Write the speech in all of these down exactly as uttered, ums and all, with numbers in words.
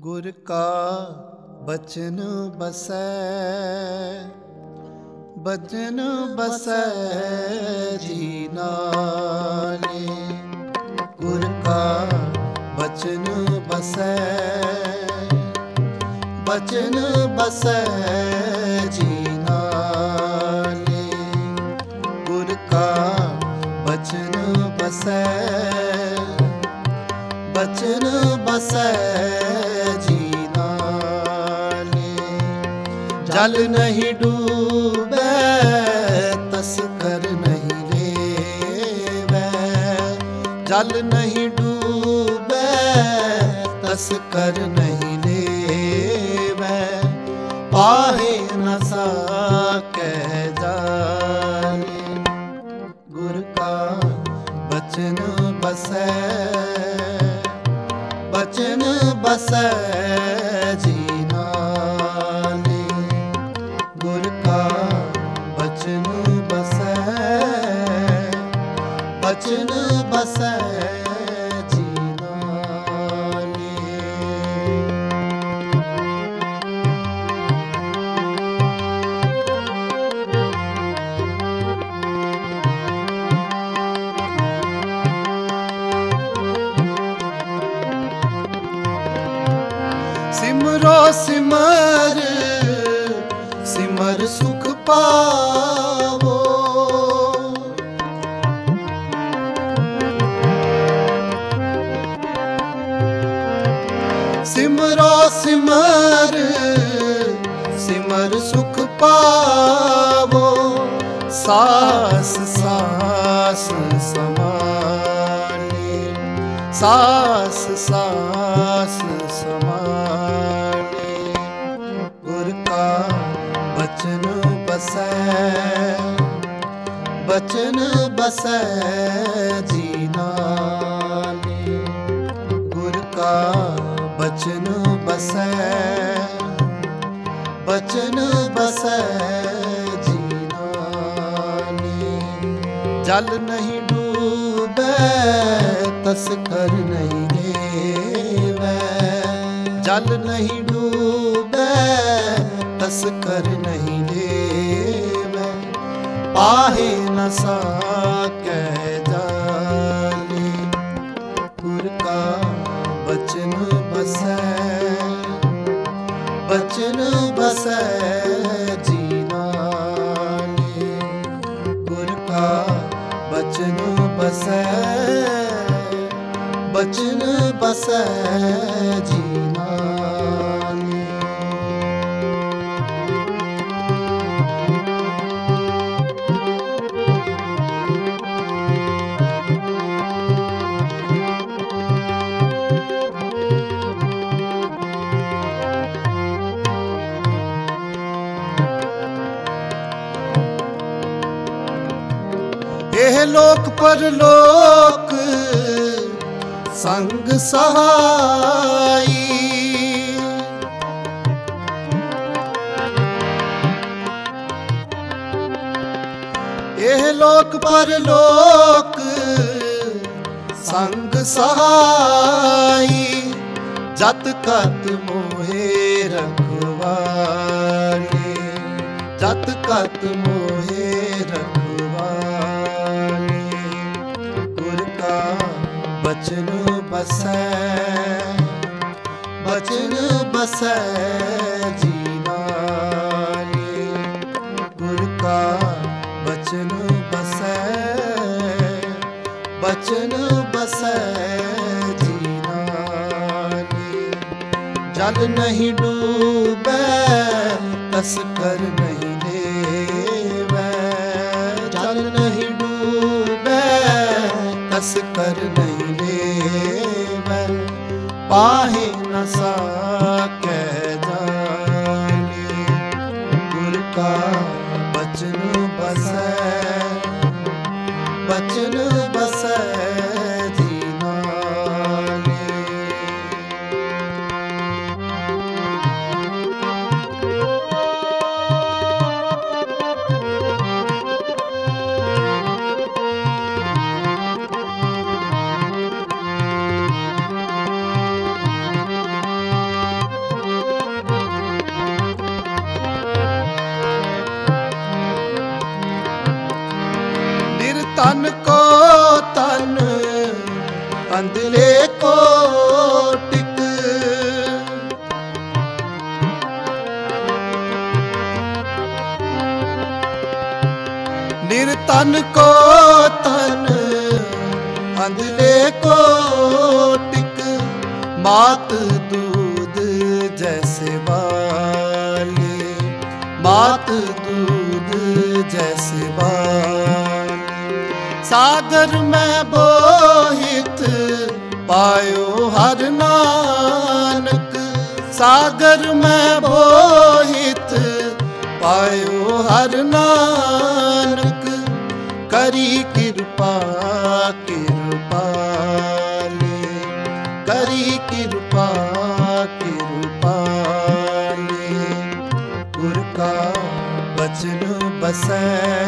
गुर का बचन बसै, बचन बसै जी नाले। गुर का बचन बसै, बचन बसै जी नाले। गुर का बचन बसै, बचन बसै जी नाले। जल नहीं डूबे तस्कर नहीं लेवै, जल नहीं डूबे तस्कर नहीं लेवै। पाहे न साकै जाले। गुर का बचन बसै, बचन बसै जी नाले। गुर का बचन बसै, बचन बसै जी नाले। सिमरो सिमर सिमर सुख पावो। सिमरो सिमर सिमर सुख पावो। सास सास समाले, सास सास समाले। गुर का बचन बसै, बचन बसै जी नाले। गुर का बचन बसै, बचन बसै जी नाले। जल नहीं डूबे तस्कर नहीं लेवै, जल नहीं डूबे तस्कर नहीं लेवै। पाहे न साकै जाले। गुर का बचन बसै, बचन बसै जी नाले। गुर का बचन बसै, बचन बसै जी नाले। एह लोक परलोक संग सहाई। एह लोक परलोक संग सहाई। जत कत मोहे रखवाले, जत कत मोहे रखवाले। गुर का बचन बसै, बचन बसै जी नाले। गुर का बचन बसै, बचन बसै जी नाले। जल नहीं डूबे तस्कर नहीं लेवै, जल नहीं डूबे तस्कर नहीं लेवै। पाहे न साकै जाले। गुर का बचन बसै, बचन बसै जी नाले। ਤਨ ਕੋ ਤਨ ਅੰਧਲੇ ਕੋ ਟਿਕ। ਨਿਰਤਨ ਕੋ ਤਨ ਅੰਧਲੇ ਕੋ ਟਿਕ। ਮਾਤ दूध जैसे बाले, मात दूध जैसे बाले। सागर में बोहित पायो हर नानक, सागर में बोहित पायो हर नानक। करी कृपा कृपाले, करी कृपा कृपाले। गुर का बचन बसै,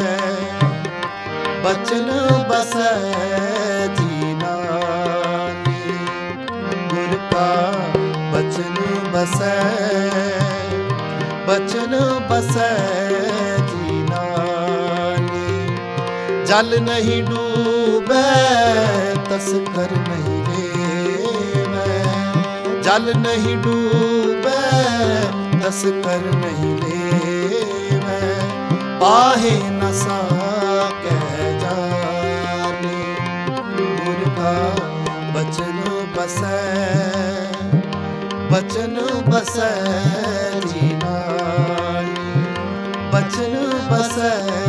बचन बसै जी नाले। गुर का बचन बसै, बचन बसै जी नाले। जल नहीं डूबे तस्कर नहीं लेवै, जल नहीं डूबे तस्कर नहीं लेवै। पाहे न साकै जाने, गुर का बचन बसै, बचन बसै जी नाले। बचन बसै